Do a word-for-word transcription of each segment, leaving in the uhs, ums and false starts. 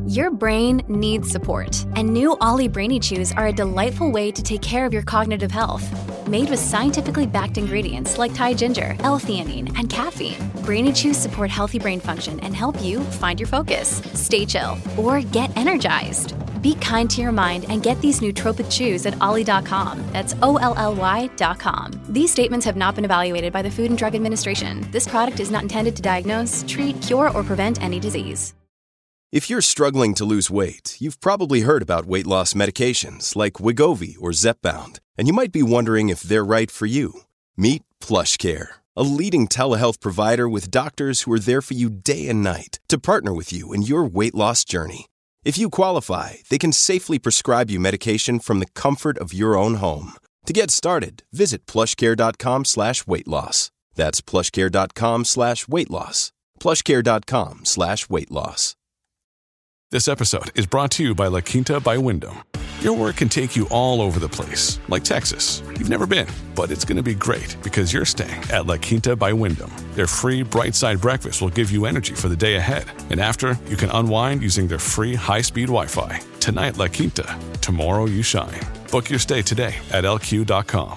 Your brain needs support, and new Ollie Brainy Chews are a delightful way to take care of your cognitive health. Made with scientifically backed ingredients like Thai ginger, L-theanine, and caffeine, Brainy Chews support healthy brain function and help you find your focus, stay chill, or get energized. Be kind to your mind and get these nootropic chews at ollie dot com. That's O L L Y dot com. These statements have not been evaluated by the Food and Drug Administration. This product is not intended to diagnose, treat, cure, or prevent any disease. If you're struggling to lose weight, you've probably heard about weight loss medications like Wegovy or Zepbound, and you might be wondering if they're right for you. Meet PlushCare, a leading telehealth provider with doctors who are there for you day and night to partner with you in your weight loss journey. If you qualify, they can safely prescribe you medication from the comfort of your own home. To get started, visit plushcare.com slash weight loss. That's plushcare.com slash weight loss. plushcare.com slash weight loss. This episode is brought to you by La Quinta by Wyndham. Your work can take you all over the place, like Texas. You've never been, but it's going to be great because you're staying at La Quinta by Wyndham. Their free Bright Side breakfast will give you energy for the day ahead. And after, you can unwind using their free high-speed Wi-Fi. Tonight, La Quinta. Tomorrow, you shine. Book your stay today at L Q dot com.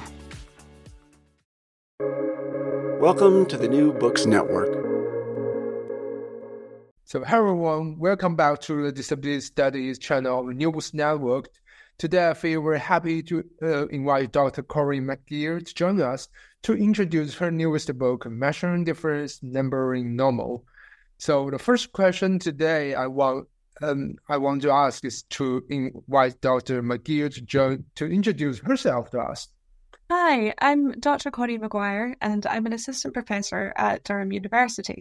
Welcome to the New Books Network. So, hello everyone, welcome back to the Disability Studies channel of the New Books Network. Today, I feel very happy to uh, invite Doctor Corinne McGeer to join us to introduce her newest book, Measuring Difference, Numbering Normal. So, the first question today I want um, I want to ask is to invite Doctor McGeer to join to introduce herself to us. Hi, I'm Doctor Corinne McGuire, and I'm an assistant professor at Durham University.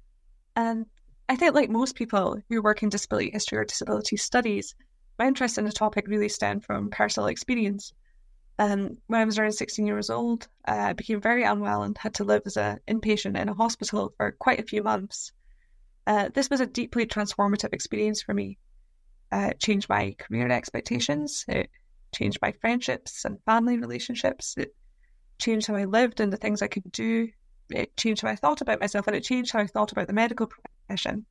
And I think, like most people who work in disability history or disability studies, my interest in the topic really stemmed from personal experience. Um, when I was around sixteen years old, uh, I became very unwell and had to live as an inpatient in a hospital for quite a few months. Uh, this was a deeply transformative experience for me. Uh, it changed my career expectations, it changed my friendships and family relationships, it changed how I lived and the things I could do. It changed how I thought about myself, and it changed how I thought about the medical profession,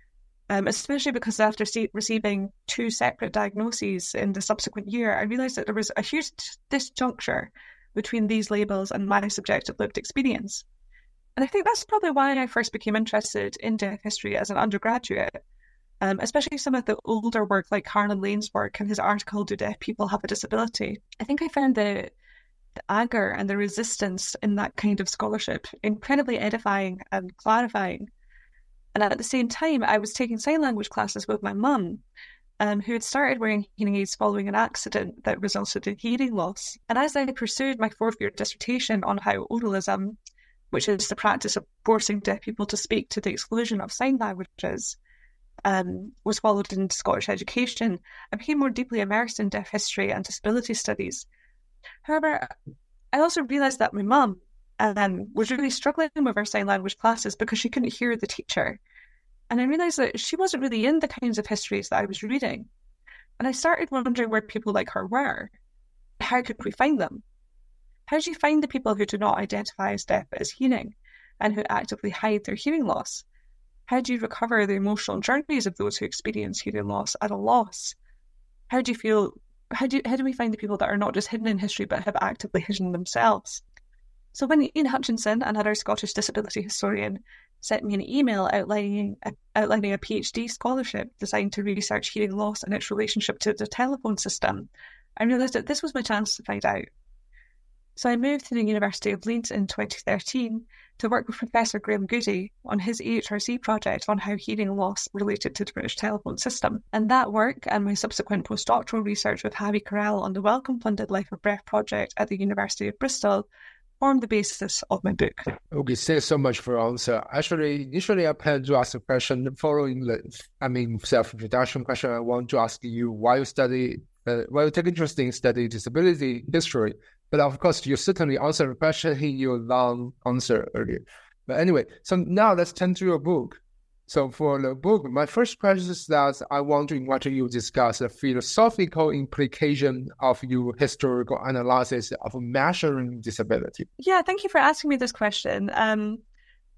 um, especially because after see- receiving two separate diagnoses in the subsequent year, I realised that there was a huge disjuncture between these labels and my subjective lived experience. And I think that's probably why I first became interested in deaf history as an undergraduate, um, especially some of the older work like Harlan Lane's work and his article, Do Deaf People Have a Disability? I think I found the the anger and the resistance in that kind of scholarship incredibly edifying and clarifying. And at the same time, I was taking sign language classes with my mum, um, who had started wearing hearing aids following an accident that resulted in hearing loss. And as I pursued my fourth year dissertation on how oralism, which is the practice of forcing deaf people to speak to the exclusion of sign languages, um, was followed in Scottish education, I became more deeply immersed in deaf history and disability studies. However, I also realised that my mum um, was really struggling with her sign language classes because she couldn't hear the teacher. And I realised that she wasn't really in the kinds of histories that I was reading. And I started wondering where people like her were. How could we find them? How do you find the people who do not identify as deaf as hearing and who actively hide their hearing loss? How do you recover the emotional journeys of those who experience hearing loss at a loss? How do you feel How do, how do we find the people that are not just hidden in history but have actively hidden themselves? So when Ian Hutchinson, another Scottish disability historian, sent me an email outlining a, outlining a PhD scholarship designed to research hearing loss and its relationship to the telephone system, I realised that this was my chance to find out. So I moved to the University of Leeds in twenty thirteen to work with Professor Graham Goody on his E H R C project on how hearing loss related to the British telephone system. And that work and my subsequent postdoctoral research with Javi Corral on the Wellcome-funded Life of Breath project at the University of Bristol formed the basis of my book. Okay, thanks so much for your answer. Actually, initially I planned to ask a question following the, I mean, self-introduction question. I want to ask you why you study, uh, why you take interest in study disability history. But of course, you certainly answered the question in your long answer earlier. But anyway, so now let's turn to your book. So for the book, my first question is that I want to invite you to discuss the philosophical implication of your historical analysis of measuring disability. Yeah, thank you for asking me this question. Um,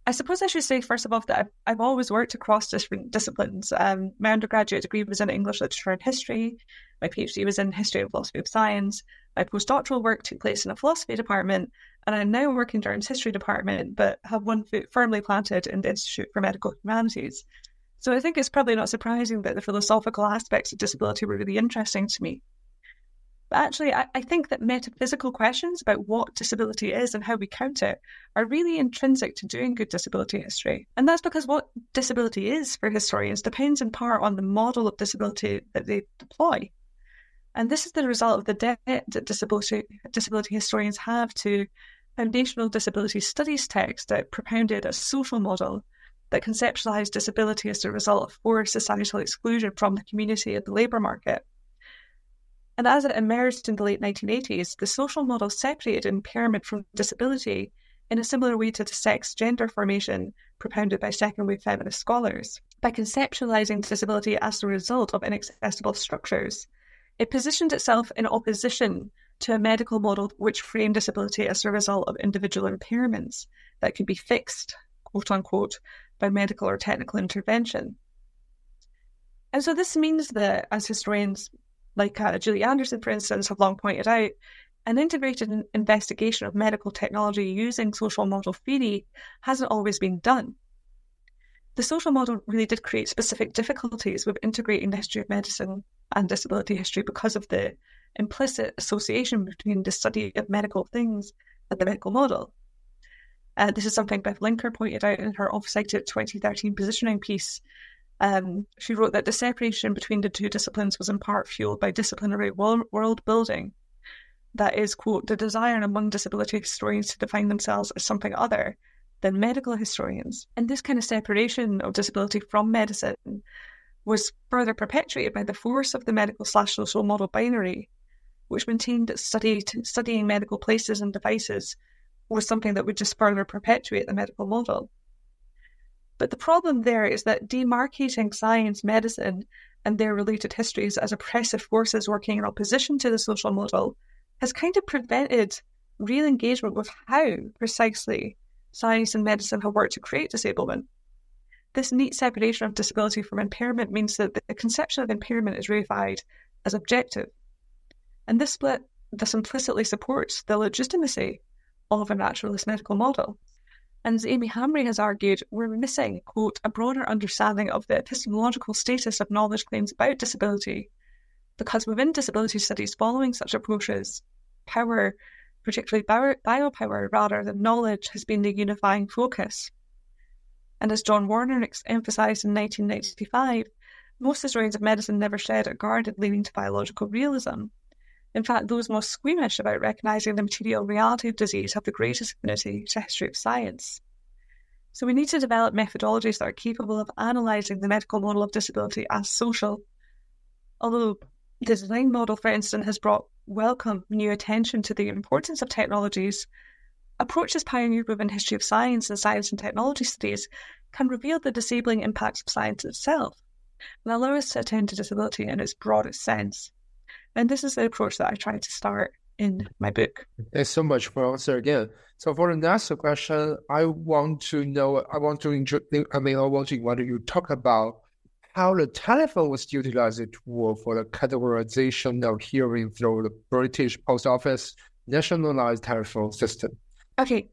I suppose I should say, first of all, that I've, I've always worked across different disciplines. Um, my undergraduate degree was in English literature and history. My PhD was in history and philosophy of science. My postdoctoral work took place in a philosophy department, and I now work in Durham's history department, but have one foot firmly planted in the Institute for Medical Humanities. So I think it's probably not surprising that the philosophical aspects of disability were really interesting to me. But actually, I, I think that metaphysical questions about what disability is and how we count it are really intrinsic to doing good disability history. And that's because what disability is for historians depends in part on the model of disability that they deploy. And this is the result of the debt that disability, disability historians have to foundational disability studies texts that propounded a social model that conceptualised disability as the result of forced societal exclusion from the community of the labour market. And as it emerged in the late nineteen eighties, the social model separated impairment from disability in a similar way to the sex-gender formation propounded by second-wave feminist scholars. By conceptualising disability as the result of inaccessible structures, it positioned itself in opposition to a medical model which framed disability as the result of individual impairments that could be fixed, quote-unquote, by medical or technical intervention. And so this means that, as historians like uh, Julie Anderson, for instance, have long pointed out, an integrated investigation of medical technology using social model theory hasn't always been done. The social model really did create specific difficulties with integrating the history of medicine and disability history because of the implicit association between the study of medical things and the medical model. Uh, this is something Beth Linker pointed out in her off-cited twenty thirteen positioning piece. Um, she wrote that the separation between the two disciplines was in part fueled by disciplinary world building. That is, quote, the desire among disability historians to define themselves as something other than medical historians. And this kind of separation of disability from medicine was further perpetuated by the force of the medical slash social model binary, which maintained that study, studying medical places and devices was something that would just further perpetuate the medical model. But the problem there is that demarcating science, medicine, and their related histories as oppressive forces working in opposition to the social model has kind of prevented real engagement with how precisely science and medicine have worked to create disablement. This neat separation of disability from impairment means that the conception of impairment is reified as objective. And this split thus implicitly supports the legitimacy of a naturalist medical model. And as Amy Hamre has argued, we're missing, quote, a broader understanding of the epistemological status of knowledge claims about disability, because within disability studies following such approaches, power, particularly bio- biopower rather than knowledge, has been the unifying focus. And as John Warner ex- emphasised in nineteen ninety-five, most historians of medicine never shed a guarded leaning to biological realism. In fact, those most squeamish about recognising the material reality of disease have the greatest affinity to history of science. So we need to develop methodologies that are capable of analysing the medical model of disability as social. Although the design model, for instance, has brought welcome new attention to the importance of technologies, approaches pioneered within history of science and science and technology studies can reveal the disabling impacts of science itself and allow us to attend to disability in its broadest sense. And this is the approach that I try to start in my book. Thanks so much for answer again. So for the next question, I want to know, I want to, I mean, I want to want you to talk about how the telephone was utilized as a tool for the categorization of hearing through the British Post Office nationalized telephone system. Okay.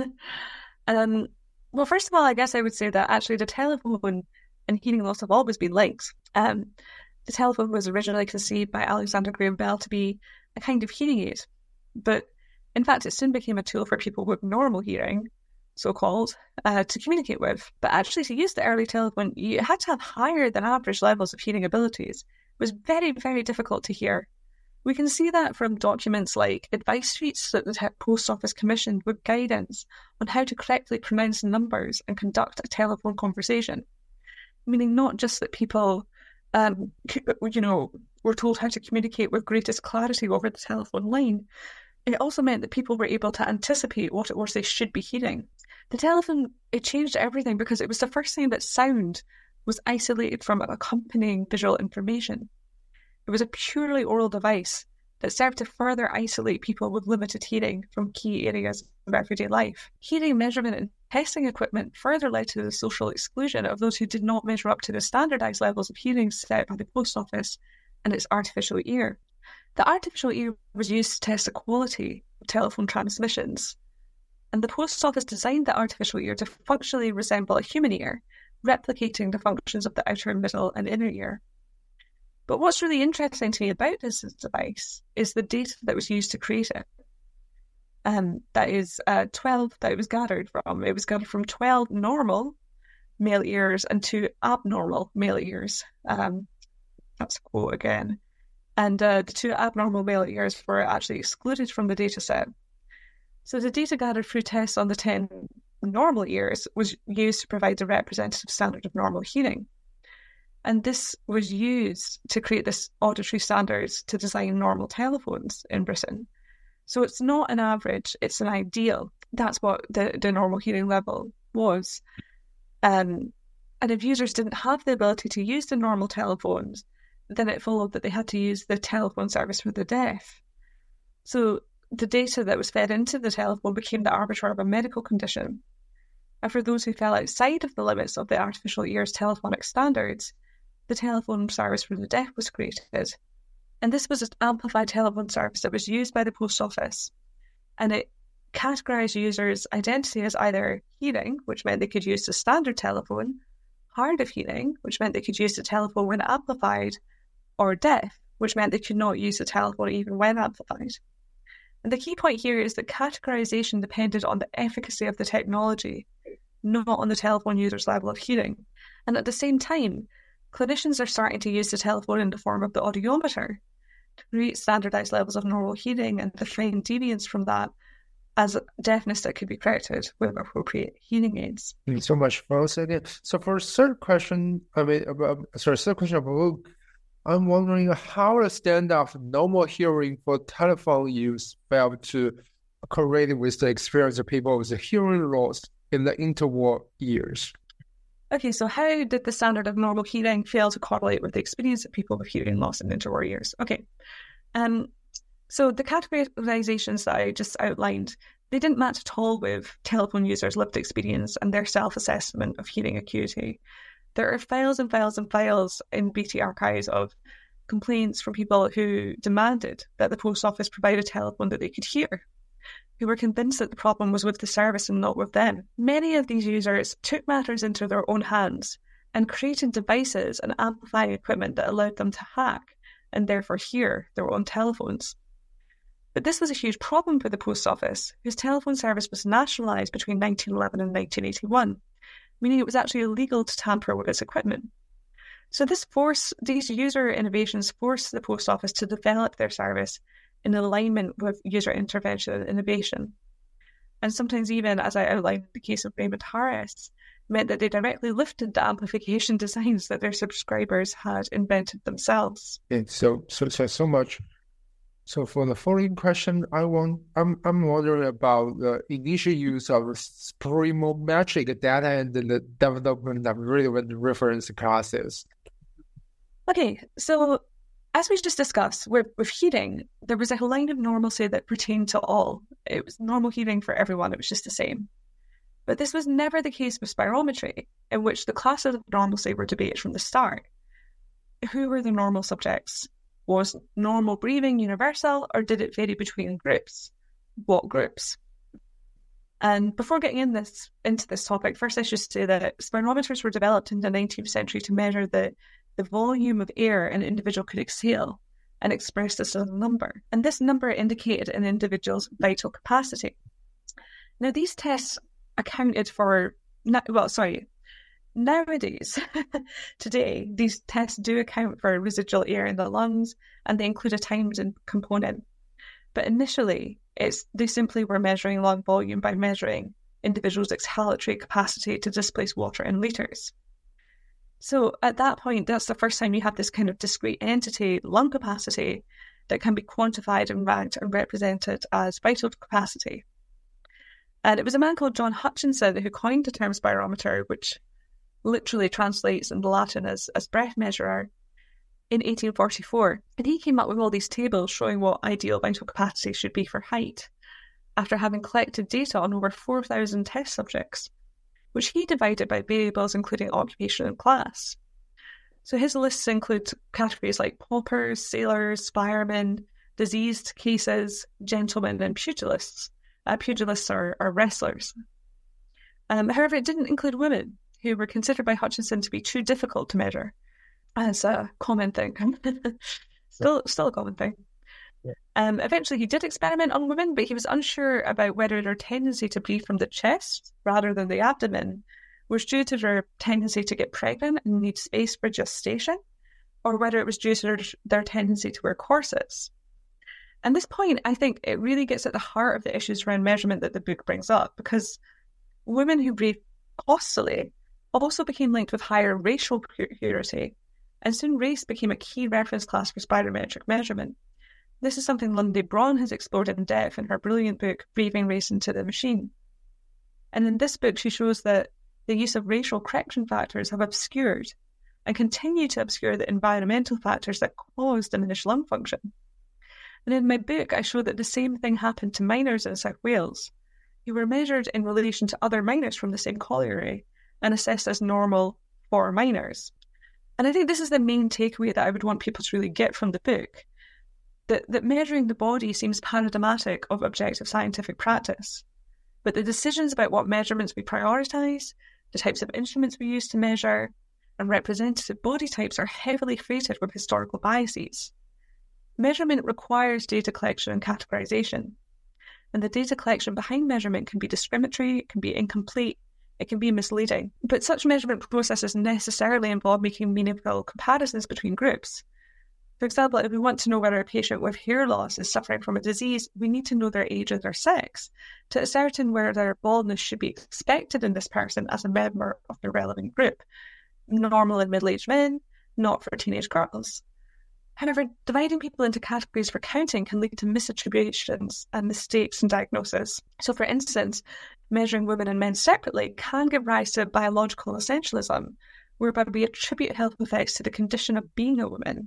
um, well, first of all, I guess I would say that actually the telephone and hearing loss have always been linked. Um, The telephone was originally conceived by Alexander Graham Bell to be a kind of hearing aid, but in fact it soon became a tool for people with normal hearing, so-called, uh, to communicate with. But actually to use the early telephone, you had to have higher than average levels of hearing abilities. It was very, very difficult to hear. We can see that from documents like advice sheets that the Post Office commissioned with guidance on how to correctly pronounce numbers and conduct a telephone conversation, meaning not just that people Um, you know, were told how to communicate with greatest clarity over the telephone line. It also meant that people were able to anticipate what it was they should be hearing. The telephone, it changed everything because it was the first time that sound was isolated from accompanying visual information. It was a purely oral device that served to further isolate people with limited hearing from key areas of everyday life. Hearing measurement and testing equipment further led to the social exclusion of those who did not measure up to the standardised levels of hearing set by the Post Office and its artificial ear. The artificial ear was used to test the quality of telephone transmissions, and the Post Office designed the artificial ear to functionally resemble a human ear, replicating the functions of the outer, middle and inner ear. But what's really interesting to me about this device is the data that was used to create it. Um, that is uh, twelve that it was gathered from. It was gathered from twelve normal male ears and two abnormal male ears. Um, that's a quote again. And uh, the two abnormal male ears were actually excluded from the data set. So the data gathered through tests on the ten normal ears was used to provide a representative standard of normal hearing. And this was used to create this auditory standards to design normal telephones in Britain. So it's not an average, it's an ideal. That's what the, the normal hearing level was. Um, and if users didn't have the ability to use the normal telephones, then it followed that they had to use the telephone service for the deaf. So the data that was fed into the telephone became the arbiter of a medical condition. And for those who fell outside of the limits of the artificial ear's telephonic standards, the telephone service for the deaf was created. And this was an amplified telephone service that was used by the Post Office. And it categorised users' identity as either hearing, which meant they could use the standard telephone, hard of hearing, which meant they could use the telephone when amplified, or deaf, which meant they could not use the telephone even when amplified. And the key point here is that categorisation depended on the efficacy of the technology, not on the telephone user's level of hearing. And at the same time, clinicians are starting to use the telephone in the form of the audiometer to create standardised levels of normal hearing and define deviance from that as deafness that could be corrected with appropriate hearing aids. Thank you so much for saying. So for a third question, I mean, about, sorry, third question about Luke, I'm wondering how the standard of normal hearing for telephone use failed to correlate with the experience of people with hearing loss in the interwar years. Okay, so how did the standard of normal hearing fail to correlate with the experience of people with hearing loss in interwar years? Okay, um, so the categorizations that I just outlined, they didn't match at all with telephone users' lived experience and their self-assessment of hearing acuity. There are files and files and files in B T archives of complaints from people who demanded that the Post Office provide a telephone that they could hear, who were convinced that the problem was with the service and not with them. Many of these users took matters into their own hands and created devices and amplifying equipment that allowed them to hack and therefore hear their own telephones. But this was a huge problem for the Post Office, whose telephone service was nationalised between nineteen eleven and nineteen eighty-one, meaning it was actually illegal to tamper with its equipment. So this force, these user innovations forced the Post Office to develop their service in alignment with user intervention and innovation. And sometimes even, as I outlined in the case of Raymond Harris, meant that they directly lifted the amplification designs that their subscribers had invented themselves. Okay, so so so so much. So for the following question, I want I'm I'm wondering about the initial use of spirometric data and the development of relevant reference classes. Okay, so as we just discussed, with, with hearing, there was a line of normalcy that pertained to all. It was normal hearing for everyone, it was just the same. But this was never the case with spirometry, in which the classes of normalcy were debated from the start. Who were the normal subjects? Was normal breathing universal, or did it vary between groups? What groups? And before getting in this into this topic, first I should say that spirometers were developed in the nineteenth century to measure the, the volume of air an individual could exhale and express this as a number. And this number indicated an individual's vital capacity. Now, these tests accounted for, well, sorry, nowadays, today, these tests do account for residual air in the lungs, and they include a timed component. But initially, it's they simply were measuring lung volume by measuring individuals' exhalatory capacity to displace water in litres. So at that point, that's the first time you have this kind of discrete entity, lung capacity, that can be quantified and ranked and represented as vital capacity. And it was a man called John Hutchinson who coined the term spirometer, which literally translates in Latin as, as breath measurer, in eighteen forty-four. And he came up with all these tables showing what ideal vital capacity should be for height, after having collected data on over four thousand test subjects, which he divided by variables including occupation and class. So his lists include categories like paupers, sailors, firemen, diseased cases, gentlemen, and pugilists. Uh, pugilists are, are wrestlers. Um, however, it didn't include women, who were considered by Hutchinson to be too difficult to measure, as a common thing. still, still a common thing. Yeah. Um, eventually, he did experiment on women, but he was unsure about whether their tendency to breathe from the chest rather than the abdomen was due to their tendency to get pregnant and need space for gestation, or whether it was due to their, their tendency to wear corsets. And this point, I think, it really gets at the heart of the issues around measurement that the book brings up, because women who breathe costily also became linked with higher racial purity, and soon race became a key reference class for spirometric measurement. This is something Lundy Braun has explored in depth in her brilliant book, Breathing Race into the Machine. And in this book, she shows that the use of racial correction factors have obscured and continue to obscure the environmental factors that cause diminished lung function. And in my book, I show that the same thing happened to miners in South Wales, who were measured in relation to other miners from the same colliery and assessed as normal for miners. And I think this is the main takeaway that I would want people to really get from the book, that, that measuring the body seems paradigmatic of objective scientific practice, but the decisions about what measurements we prioritise, the types of instruments we use to measure, and representative body types are heavily freighted with historical biases. Measurement requires data collection and categorisation, and the data collection behind measurement can be discriminatory, it can be incomplete, it can be misleading. But such measurement processes necessarily involve making meaningful comparisons between groups. For example, if we want to know whether a patient with hair loss is suffering from a disease, we need to know their age or their sex to ascertain whether their baldness should be expected in this person as a member of the relevant group. Normal in middle-aged men, not for teenage girls. However, dividing people into categories for counting can lead to misattributions and mistakes in diagnosis. So, for instance, measuring women and men separately can give rise to biological essentialism, whereby we attribute health effects to the condition of being a woman,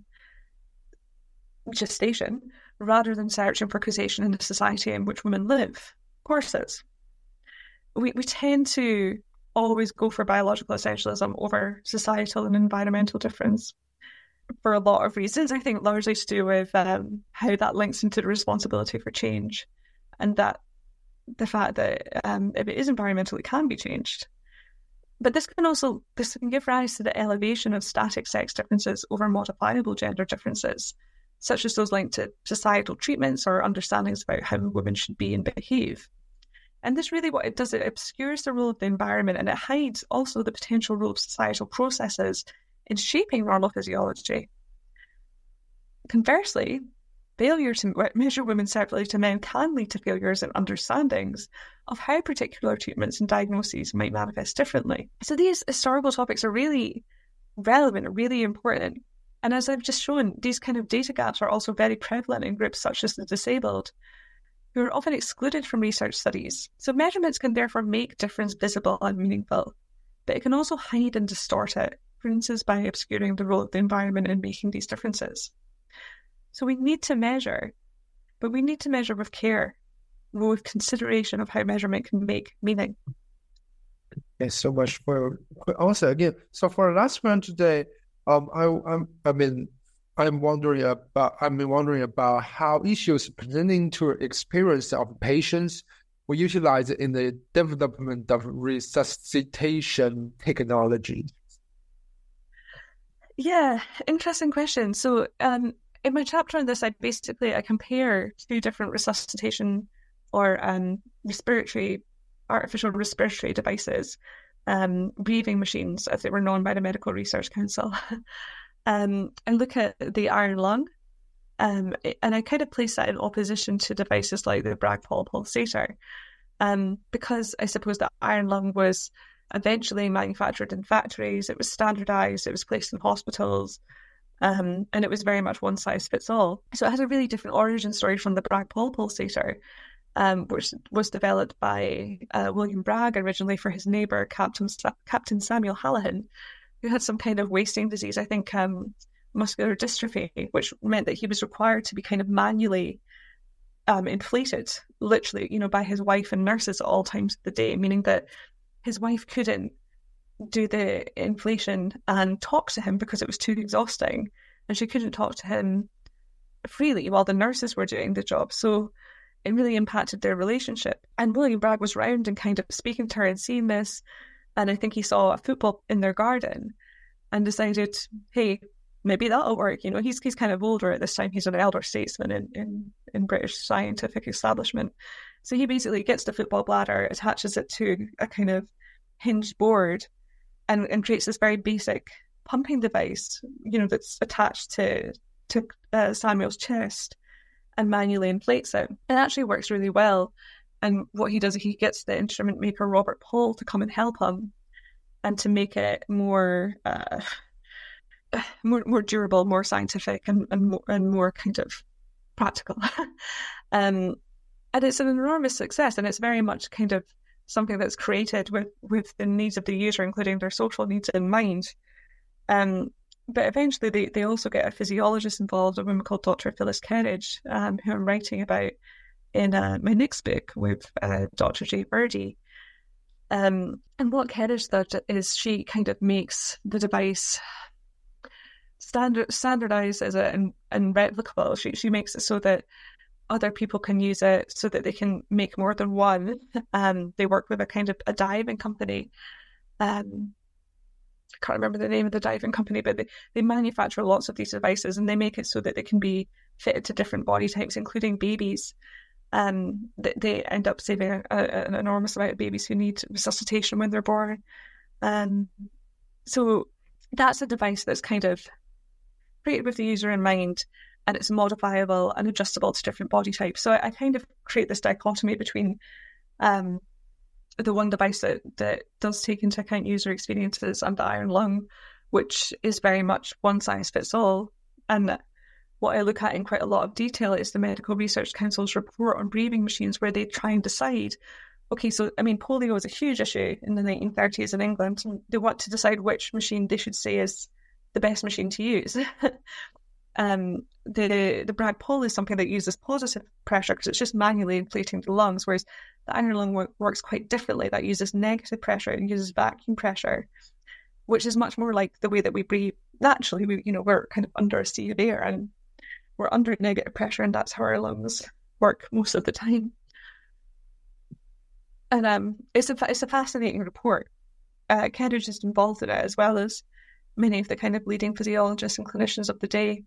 gestation, rather than searching for causation in the society in which women live, corsets. We, we tend to always go for biological essentialism over societal and environmental difference, for a lot of reasons. I think largely to do with um, how that links into the responsibility for change, and that the fact that um, if it is environmental, it can be changed. But this can also this can give rise to the elevation of static sex differences over modifiable gender differences, such as those linked to societal treatments or understandings about how women should be and behave. And this really what it does, it obscures the role of the environment, and it hides also the potential role of societal processes in shaping normal physiology. Conversely, failure to measure women separately to men can lead to failures in understandings of how particular treatments and diagnoses might manifest differently. So these historical topics are really relevant, really important. And as I've just shown, these kind of data gaps are also very prevalent in groups such as the disabled, who are often excluded from research studies. So measurements can therefore make difference visible and meaningful, but it can also hide and distort it, for instance, by obscuring the role of the environment in making these differences. So we need to measure, but we need to measure with care, with consideration of how measurement can make meaning. Thanks so much for also again. So for the last one today, um, I, I'm, I mean, I'm wondering about, I'm wondering about how issues pertaining to experience of patients were utilized in the development of resuscitation technology. Yeah, interesting question. So um, in my chapter on this, I basically I compare two different resuscitation or um, respiratory, artificial respiratory devices, um, breathing machines, as they were known by the Medical Research Council, um, and look at the iron lung. Um, and I kind of place that in opposition to devices like the Bragg-Paul pulsator, um, because I suppose the iron lung was eventually manufactured in factories, it was standardized, it was placed in hospitals, um, and it was very much one size fits all. So it has a really different origin story from the Bragg-Paul pulsator, um, which was developed by uh, William Bragg originally for his neighbour, Captain, Sa- Captain Samuel Hallahan, who had some kind of wasting disease. I think um, muscular dystrophy, which meant that he was required to be kind of manually um, inflated, literally, you know, by his wife and nurses at all times of the day, meaning that his wife couldn't do the inflation and talk to him because it was too exhausting, and she couldn't talk to him freely while the nurses were doing the job. So it really impacted their relationship. And William Bragg was round and kind of speaking to her and seeing this, and I think he saw a football in their garden and decided, hey, maybe that'll work. You know, he's he's kind of older at this time. He's an elder statesman in, in, in British scientific establishment. So he basically gets the football bladder, attaches it to a kind of hinged board, and, and creates this very basic pumping device, you know, that's attached to to uh, Samuel's chest, and manually inflates it. It actually works really well. And what he does is he gets the instrument maker Robert Paul to come and help him, and to make it more uh, more more durable, more scientific, and and more, and more kind of practical. um, and it's an enormous success, and it's very much kind of something that's created with, with the needs of the user, including their social needs in mind. Um, but eventually they, they also get a physiologist involved, a woman called Doctor Phyllis Kerridge, um, who I'm writing about in uh, my next book with uh, Doctor Jay Birdie. Um, and what Kerridge does is she kind of makes the device standard standardized as a, and, and replicable. She, she makes it so that other people can use it, so that they can make more than one. Um, they work with a kind of a diving company. Um, I can't remember the name of the diving company, but they, they manufacture lots of these devices, and they make it so that they can be fitted to different body types, including babies. Um, they, they end up saving a, a, an enormous amount of babies who need resuscitation when they're born. Um, so that's a device that's kind of created with the user in mind, and it's modifiable and adjustable to different body types. So I, I kind of create this dichotomy between um, the one device that, that does take into account user experiences and the iron lung, which is very much one size fits all. And what I look at in quite a lot of detail is the Medical Research Council's report on breathing machines, where they try and decide, okay, so, I mean, polio was a huge issue in the nineteen thirties in England, and they want to decide which machine they should say is the best machine to use. um, the the Bragg Paul is something that uses positive pressure because it's just manually inflating the lungs, whereas the iron lung work, works quite differently. That uses negative pressure and uses vacuum pressure, which is much more like the way that we breathe naturally. We, you know, we're kind of under a sea of air, and we're under negative pressure, and that's how our lungs work most of the time. And um, it's a it's a fascinating report. Uh, Kerridge is involved in it, as well as many of the kind of leading physiologists and clinicians of the day.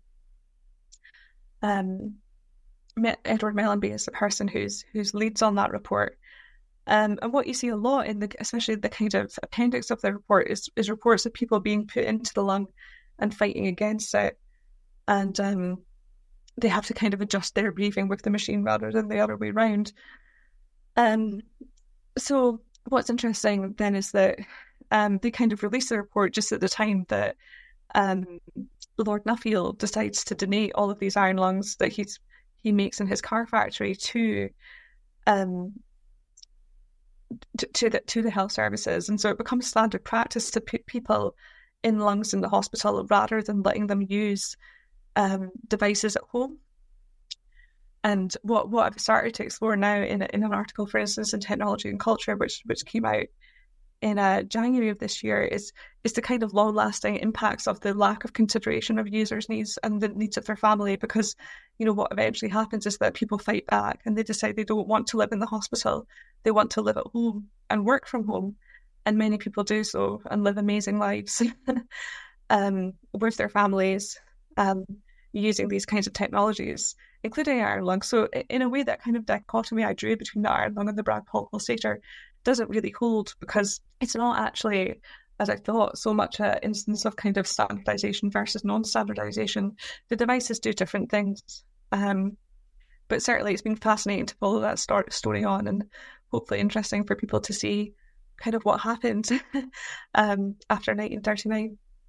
Um, Edward Mellanby is the person who's who's leads on that report. Um, and what you see a lot in the, especially the kind of appendix of the report, is is reports of people being put into the lung and fighting against it, and um, they have to kind of adjust their breathing with the machine rather than the other way around. Um, so what's interesting then is that um, they kind of released the report just at the time that um, Lord Nuffield decides to donate all of these iron lungs that he's he makes in his car factory to um to, to the to the health services, and so it becomes standard practice to put people in lungs in the hospital rather than letting them use um devices at home. And what what I've started to explore now in in an article, for instance, in Technology and Culture, which which came out in uh, January of this year, is is the kind of long-lasting impacts of the lack of consideration of users' needs and the needs of their family. Because, you know, what eventually happens is that people fight back and they decide they don't want to live in the hospital. They want to live at home and work from home. And many people do so and live amazing lives um, with their families um, using these kinds of technologies, including iron lung. So in a way, that kind of dichotomy I drew between the iron lung and the Bragg-Paul pulsator doesn't really hold, because it's not actually, as I thought, so much an instance of kind of standardization versus non-standardization. The devices do different things, um, but certainly it's been fascinating to follow that start, story on, and hopefully interesting for people to see kind of what happened um, after nineteen thirty-nine.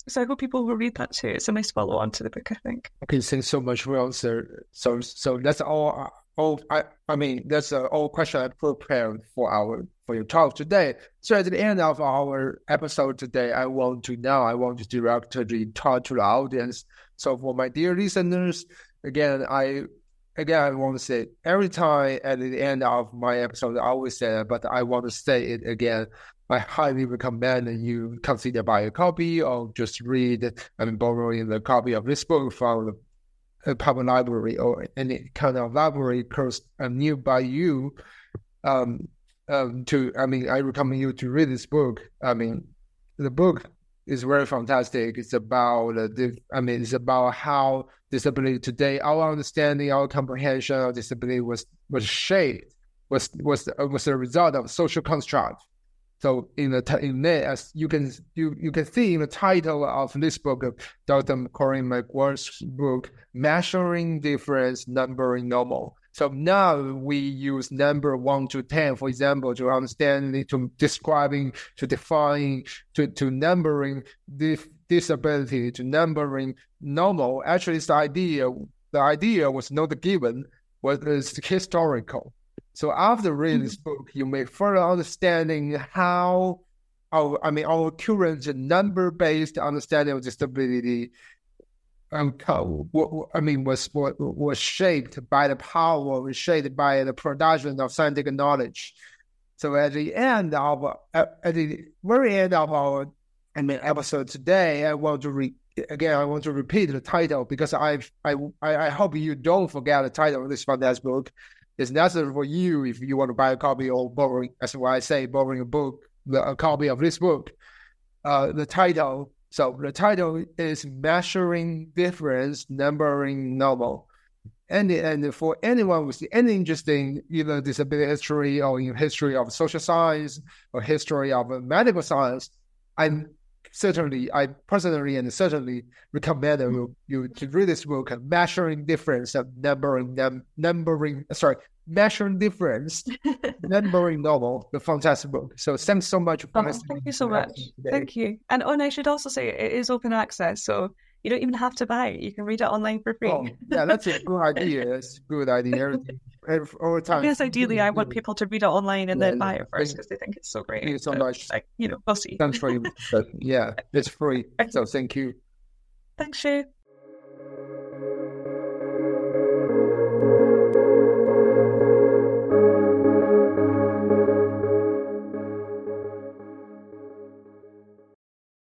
So I hope people will read that too. It's a nice follow on to the book, I think. Okay, thanks so much for answer. So, so that's all. All I, I mean, that's uh, all question I prepared for our for your talk today. So at the end of our episode today, I want to now I want to directly talk to the audience. So for my dear listeners, again, I again I want to say every time at the end of my episode, I always say that, but I want to say it again. I highly recommend that you consider buy a copy or just read and borrowing the copy of this book from the a public library or any kind of library close uh, nearby you. Um, um, to I mean, I recommend you to read this book. I mean, the book is very fantastic. It's about uh, the, I mean, it's about how disability today, our understanding, our comprehension of disability was was shaped, was was was a result of social construct. So in the in there, as you can you you can see in the title of this book, of Doctor Corinne Maguire's book, Measuring Difference, Numbering Normal. So now we use number one to ten, for example, to understand, to describing, to defining, to to numbering dif- disability, to numbering normal. Actually, it's the idea. The idea was not given, was historical. So after reading this book, you may further understanding how our, I mean, our current number-based understanding of disability, um, I mean, was was shaped by the power, was shaped by the production of scientific knowledge. So at the end of, at the very end of our, I mean, episode today, I want to re, again, I want to repeat the title because I I I hope you don't forget the title of this fantastic book. It's necessary for you if you want to buy a copy or borrowing, that's why I say borrowing a book, a copy of this book. Uh, the title, so the title is Measuring Difference, Numbering Normal. And, and for anyone with any interest in either disability history or in history of social science or history of medical science, I'm certainly, I personally and certainly recommend you, you to read this book, Measuring Difference of Numbering, num, numbering, sorry, Measuring Difference, Numbering Normal, the fantastic book. So thanks so much for oh, listening. Thank you so much. Thank you. And, oh, and I should also say it is open access, so you don't even have to buy it. You can read it online for free. Oh, yeah, that's a good idea. That's a good idea. Over time. Yes, ideally, I want people to read it online and yeah, then buy it first because they think it's so great. Thank you so much. Like, you know, we'll see. Thanks for you. Yeah, it's free. So thank you. Thanks, Shay.